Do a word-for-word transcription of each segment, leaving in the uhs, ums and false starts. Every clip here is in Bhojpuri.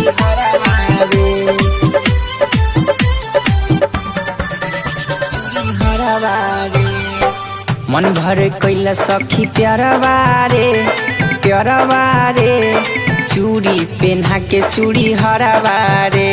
मन भर कैला सखी प्यारवा रे प्यारवा रे चूड़ी पेन्हा के चूड़ी हरावा रे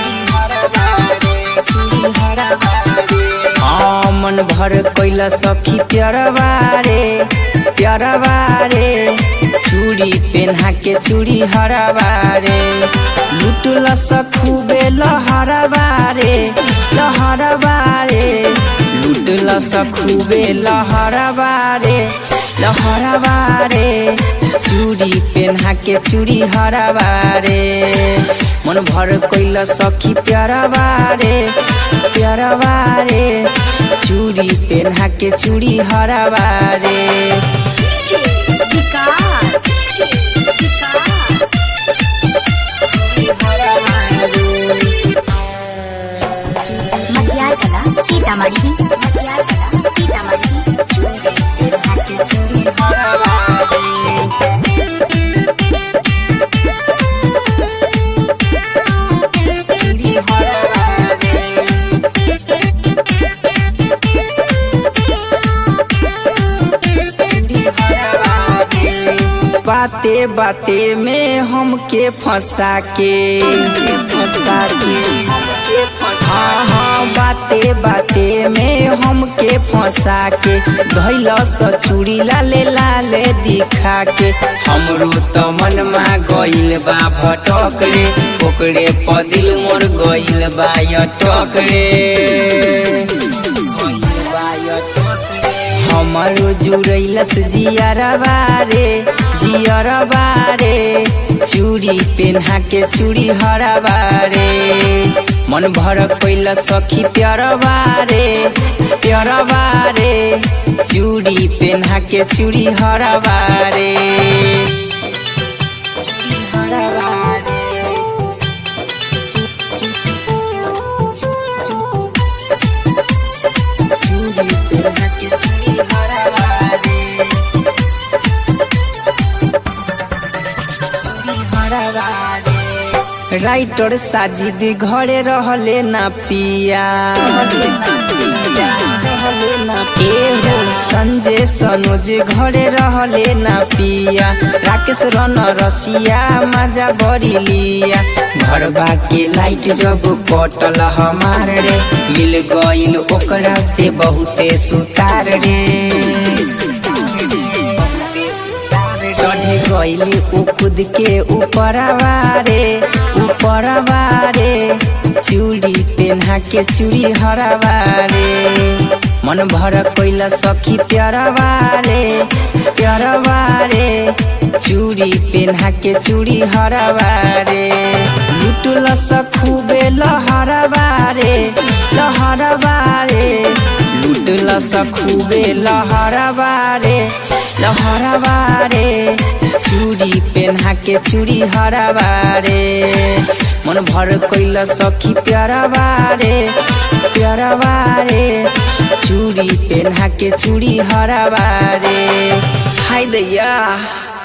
हाँ मन भर कैला सखी प्यारवा रे प्यारवा रे चूड़ी पेन्हा के चूड़ी हरावा रे लुटल खूबे लहरवा रे लहरवा रे लुटल खूबे लहरवा रे लहरवा रे चूड़ी पेन्हा के चूड़ी हरावा रे मन भर कैला सखी प्यारवा रे प्यारवा रे चूड़ी पेन्हा के चूड़ी हरावा रे सीतामढ़ी सीतामढ़ी चूड़ी हरावा बाते बाते में हमके फंसा के फंसा के हाँ हाँ बाते बाते में हमके फंसा के धैल चूड़ी लाले लाले दिखा के हमरो तो मनमा गइल बा भटक रे ओकरे पदिल मोर गइल बा अटक रे हमारो जुड़ैलस जियरवा रे जियरवा रे चूड़ी पेन्हा के चूड़ी हरावा रे मन भर कैला सखी प्यारवा रे प्यारवा रे चूड़ी पेन्हा के चूड़ी हरावा रे हरावा राइटर साजिद घरे रहले ना पिया एहो संजय सनोज घरे रहले ना पिया राकेश रन रसिया मजा बड़ी लिया घरबा के लाइट जब कटल हमार रे मिल गइल ओकरा से बहुते सुतार रे चढ़ गइली उ खुद के ऊपरवा रे ऊपरवा रे चूड़ी पेन्हा के चूड़ी हरावा रे मन भर कैला सखी प्यारवा रे प्यारवा रे चूड़ी पेन्हा के चूड़ी हरावा रे लुटल खूबे लहरवा रे लहरवा रे लुटल खूबे लहरवा रे लहरवा रे चूड़ी पेन्हा के चूड़ी हरावा रे मन भर कैला सखी प्यारवा रे प्यारवा रे चूड़ी पेन्हा के चूड़ी हरावा रे हाय दैया।